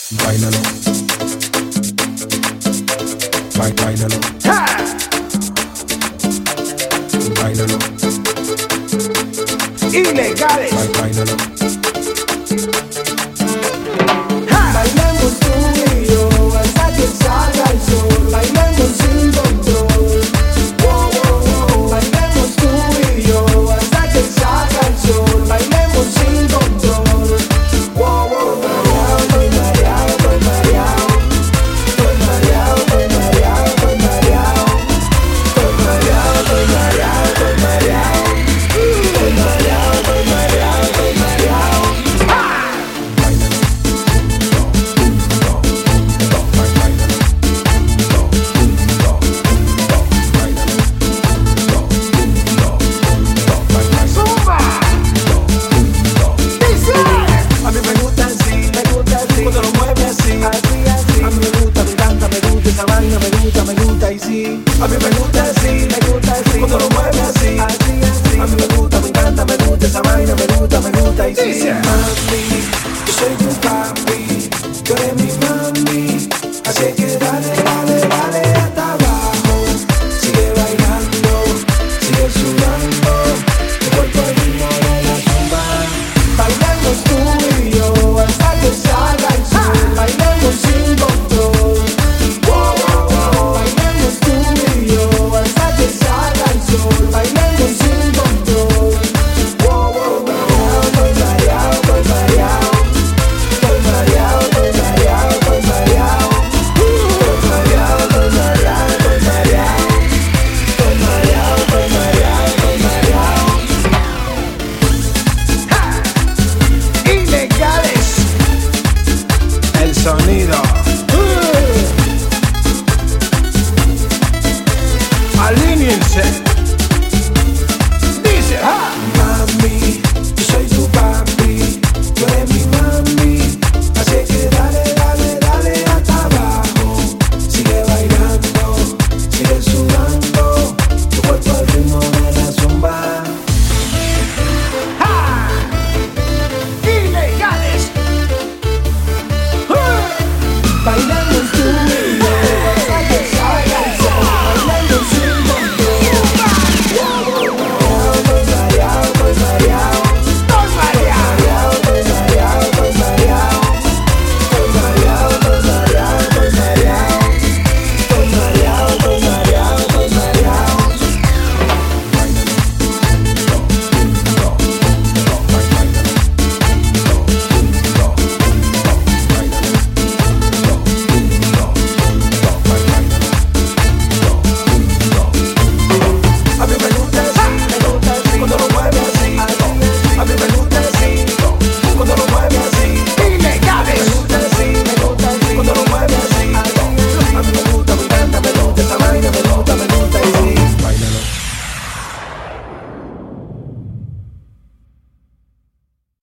Báilalo, báilalo, báilalo, Ilegales. báilalo. Bailemos tú y yo hasta que salga el sol. Bailemos sin control. Wow, wow, wow. Bailemos tú y yo hasta que salga el sol. Bailemos sin control. Wow, wow. Estoy mareado, estoy mareado. Estoy mareado, estoy mareado, estoy mareado. Estoy mareado, estoy mareado, estoy mareado. Estoy mareado, estoy mareado, estoy mareado. A mí me gusta así, cuando lo